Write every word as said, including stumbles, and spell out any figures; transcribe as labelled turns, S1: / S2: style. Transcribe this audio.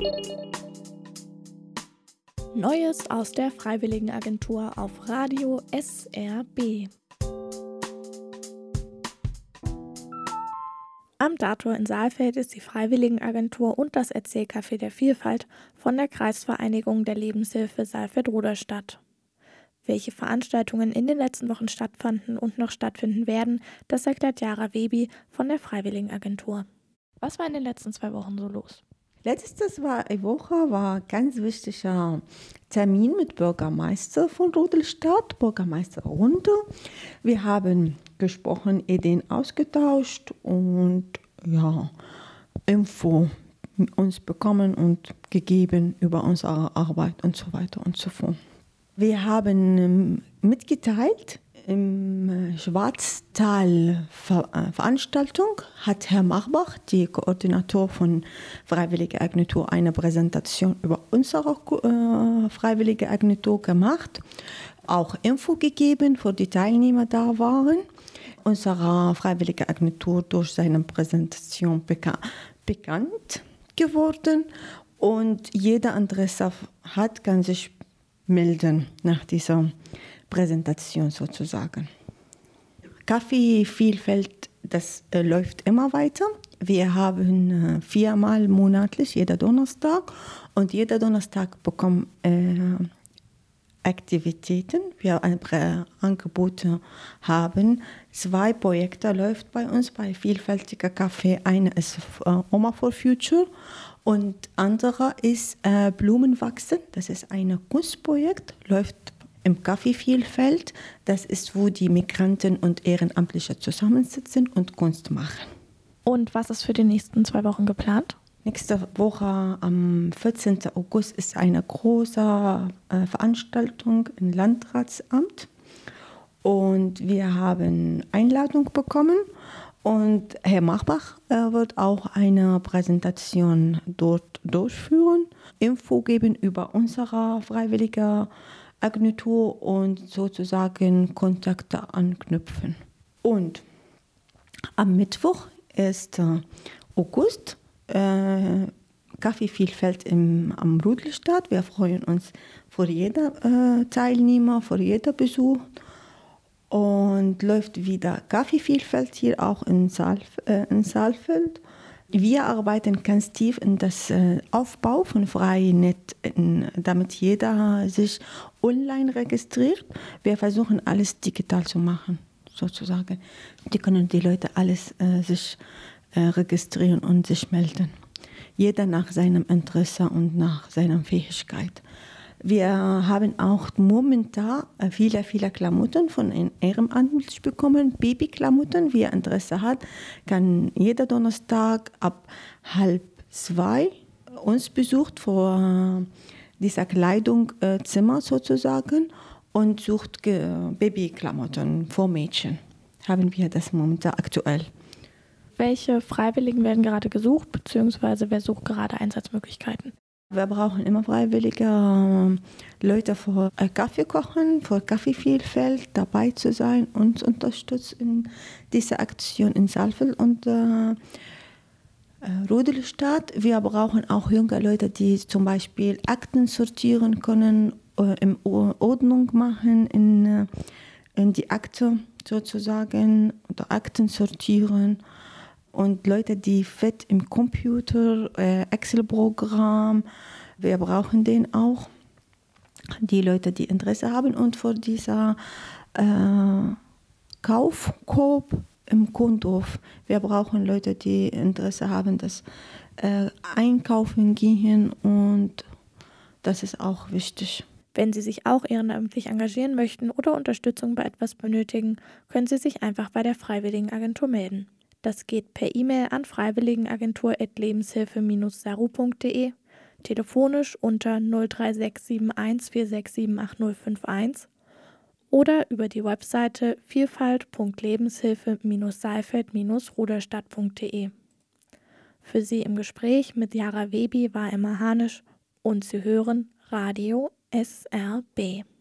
S1: Neues aus der Freiwilligenagentur auf Radio S R B. Am Dator in Saalfeld ist die Freiwilligenagentur und das Erzählcafé der Vielfalt von der Kreisvereinigung der Lebenshilfe Saalfeld-Roderstadt. Welche Veranstaltungen in den letzten Wochen stattfanden und noch stattfinden werden, das erklärt Jara Webi von der Freiwilligenagentur. Was war in den letzten zwei Wochen so los?
S2: Letztes war eine Woche war ein ganz wichtiger Termin mit Bürgermeister von Rodelstadt, Bürgermeisterrunde. Wir haben gesprochen, Ideen ausgetauscht und ja, Info uns bekommen und gegeben über unsere Arbeit und so weiter und so fort. Wir haben mitgeteilt, im Schwarztal-Veranstaltung hat Herr Machbach, die Koordinator von Freiwillige Agentur, eine Präsentation über unsere äh, Freiwillige Agentur gemacht, auch Info gegeben, für die Teilnehmer da waren. Unsere Freiwillige Agentur durch seine Präsentation beka- bekannt geworden und jeder Interesse hat, kann sich melden nach dieser Präsentation sozusagen. Kaffeevielfalt, das äh, läuft immer weiter. Wir haben äh, viermal monatlich, jeder Donnerstag. Und jeder Donnerstag bekommen äh, Aktivitäten. Wir äh, Angebote haben. Zwei Projekte läuft bei uns bei Vielfältiger Kaffee. Eine ist äh, Oma for Future und andere ist äh, Blumenwachsen. Das ist ein Kunstprojekt, läuft im Kaffeevielfalt. Das ist, wo die Migranten und Ehrenamtliche zusammensitzen und Kunst machen.
S1: Und was ist für die nächsten zwei Wochen geplant?
S2: Nächste Woche am vierzehnten August ist eine große äh, Veranstaltung im Landratsamt. Und wir haben Einladung bekommen. Und Herr Machbach äh, wird auch eine Präsentation dort durchführen, Info geben über unsere freiwillige Agentur und sozusagen Kontakte anknüpfen. Und am Mittwoch, ersten August, äh, Kaffeevielfalt im, am Rodelstadt. Wir freuen uns für jeden äh, Teilnehmer, für jeden Besuch. Und läuft wieder Kaffeevielfalt hier auch in, Saalf- äh, in Saalfeld. Wir arbeiten ganz tief in das äh, Aufbau von Freinet, in, damit jeder sich online registriert. Wir versuchen alles digital zu machen, sozusagen. Die können die Leute alles äh, sich äh, registrieren und sich melden. Jeder nach seinem Interesse und nach seiner Fähigkeit. Wir haben auch momentan viele, viele Klamotten von den Ehrenamtlichen bekommen, Babyklamotten. Wer Interesse hat, kann jeder Donnerstag ab halb zwei uns besucht vor dieser Kleidungszimmer sozusagen und sucht Babyklamotten für Mädchen. Haben wir das momentan aktuell.
S1: Welche Freiwilligen werden gerade gesucht, beziehungsweise wer sucht gerade Einsatzmöglichkeiten?
S2: Wir brauchen immer freiwillige Leute für Kaffee kochen, für Kaffeevielfalt dabei zu sein, uns unterstützen in dieser Aktion in Saalfeld und äh, Rodelstadt. Wir brauchen auch junge Leute, die zum Beispiel Akten sortieren können, äh, in Ordnung machen, in, in die Akte sozusagen, oder Akten sortieren. Und Leute, die fit im Computer, äh, Excel-Programm, wir brauchen den auch. Die Leute, die Interesse haben und für dieser äh, Kaufkorb im Kundorf. Wir brauchen Leute, die Interesse haben, dass äh, einkaufen gehen und das ist auch wichtig.
S1: Wenn Sie sich auch ehrenamtlich engagieren möchten oder Unterstützung bei etwas benötigen, können Sie sich einfach bei der Freiwilligenagentur melden. Das geht per E-Mail an freiwilligenagentur at lebenshilfe dash saru punkt de, telefonisch unter null drei sechs sieben eins vier sechs sieben acht null fünf eins oder über die Webseite vielfalt punkt lebenshilfe dash saalfeld dash roderstadt punkt de. Für Sie im Gespräch mit Jara Webi war Emma Hanisch und Sie hören Radio S R B.